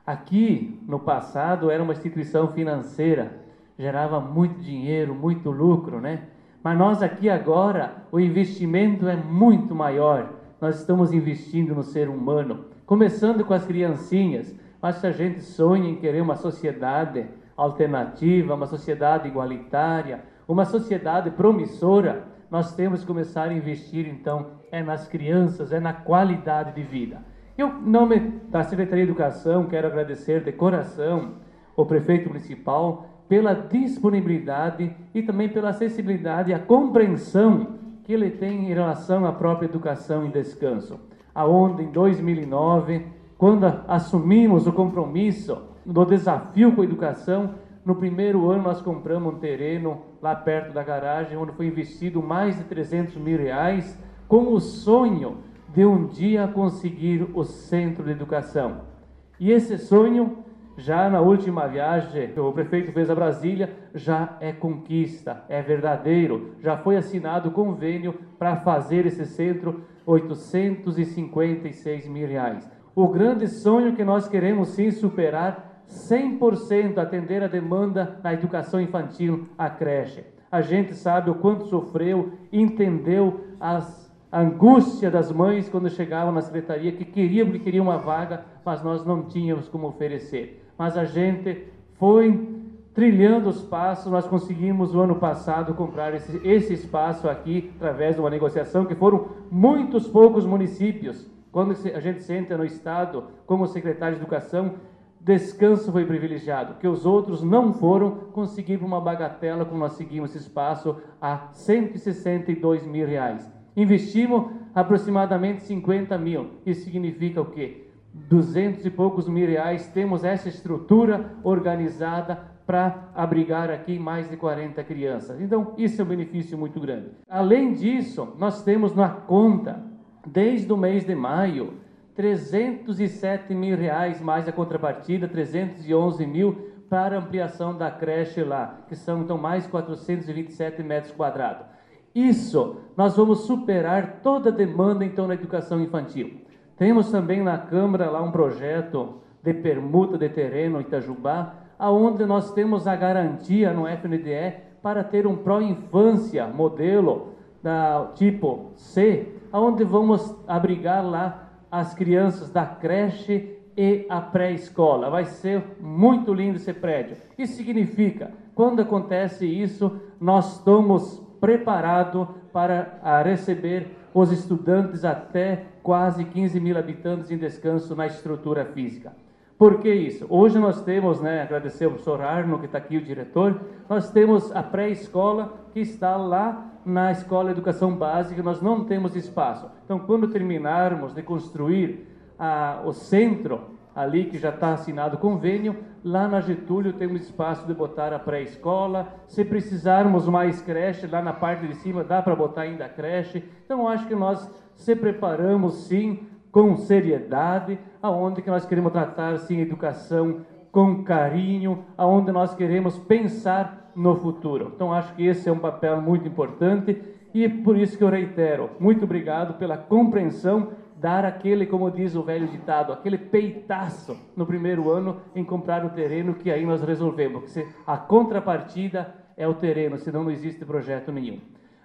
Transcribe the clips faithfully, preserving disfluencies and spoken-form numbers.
Aqui, no passado, era uma instituição financeira, gerava muito dinheiro, muito lucro, né? Mas nós aqui agora, o investimento é muito maior. Nós estamos investindo no ser humano, começando com as criancinhas. Mas se a gente sonha em querer uma sociedade alternativa, uma sociedade igualitária, uma sociedade promissora, nós temos que começar a investir, então, é nas crianças, é na qualidade de vida. Eu, em nome da Secretaria de Educação, quero agradecer de coração o prefeito municipal pela disponibilidade e também pela acessibilidade e a compreensão que ele tem em relação à própria educação em descanso. Aonde em dois mil e nove, quando assumimos o compromisso do desafio com a educação, no primeiro ano nós compramos um terreno lá perto da garagem, onde foi investido mais de trezentos mil reais, com o sonho de um dia conseguir o centro de educação. E esse sonho, já na última viagem que o prefeito fez a Brasília, já é conquista, é verdadeiro. Já foi assinado o convênio para fazer esse centro, oitocentos e cinquenta e seis mil reais. O grande sonho que nós queremos sim superar, cem por cento atender a demanda na educação infantil, a creche. A gente sabe o quanto sofreu, entendeu as a angústia das mães quando chegavam na secretaria, que queriam, que queriam uma vaga, mas nós não tínhamos como oferecer. Mas a gente foi trilhando os passos, nós conseguimos o ano passado comprar esse, esse espaço aqui, através de uma negociação, que foram muitos poucos municípios. Quando a gente senta no Estado, como secretário de Educação, descanso foi privilegiado, que os outros não foram, conseguir uma bagatela, como nós seguimos esse espaço, a cento e sessenta e dois mil reais. Investimos aproximadamente cinquenta mil. Isso significa o quê? duzentos e poucos mil reais. Temos essa estrutura organizada para abrigar aqui mais de quarenta crianças. Então, isso é um benefício muito grande. Além disso, nós temos na conta, desde o mês de maio, trezentos e sete mil reais mais a contrapartida, trezentos e onze mil para ampliação da creche lá, que são então mais quatrocentos e vinte e sete metros quadrados. Isso, nós vamos superar toda a demanda, então, na educação infantil. Temos também na Câmara lá um projeto de permuta de terreno em Itajubá, onde nós temos a garantia no F N D E para ter um pró-infância modelo da tipo C, onde vamos abrigar lá as crianças da creche e a pré-escola. Vai ser muito lindo esse prédio. Isso significa, quando acontece isso, nós estamos preparado para a receber os estudantes até quase quinze mil habitantes em descanso na estrutura física. Por que isso? Hoje nós temos, né, agradecer ao professor Arno, que está aqui, o diretor, nós temos a pré-escola que está lá na Escola de Educação Básica, nós não temos espaço. Então, quando terminarmos de construir a, o centro, ali que já está assinado o convênio, lá na Getúlio temos espaço de botar a pré-escola. Se precisarmos mais creche, lá na parte de cima dá para botar ainda a creche. Então, eu acho que nós se preparamos sim, com seriedade, aonde que nós queremos tratar sim a educação com carinho, aonde nós queremos pensar no futuro. Então, acho que esse é um papel muito importante e por isso que eu reitero, muito obrigado pela compreensão, dar aquele, como diz o velho ditado, aquele peitaço no primeiro ano em comprar o terreno, que aí nós resolvemos, porque a contrapartida é o terreno, senão não existe projeto nenhum.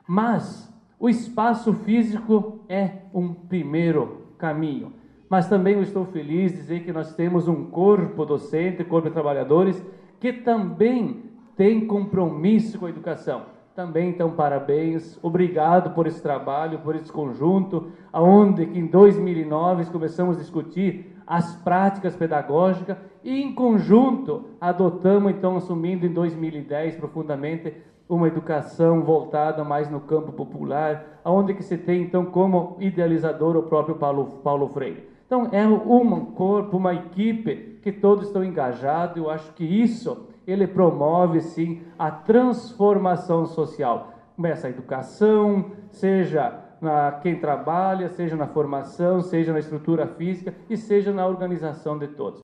Mas o espaço físico é um primeiro caminho. Mas também eu estou feliz de dizer que nós temos um corpo docente, corpo de trabalhadores, que também tem compromisso com a educação. Também, então, parabéns, obrigado por esse trabalho, por esse conjunto, onde em dois mil e nove começamos a discutir as práticas pedagógicas e, em conjunto, adotamos, então, assumindo em dois mil e dez profundamente uma educação voltada mais no campo popular, onde que se tem, então, como idealizador o próprio Paulo, Paulo Freire. Então, é um corpo, uma equipe que todos estão engajados. Eu acho que isso, ele promove, sim, a transformação social. Começa a educação, seja na quem trabalha, seja na formação, seja na estrutura física e seja na organização de todos.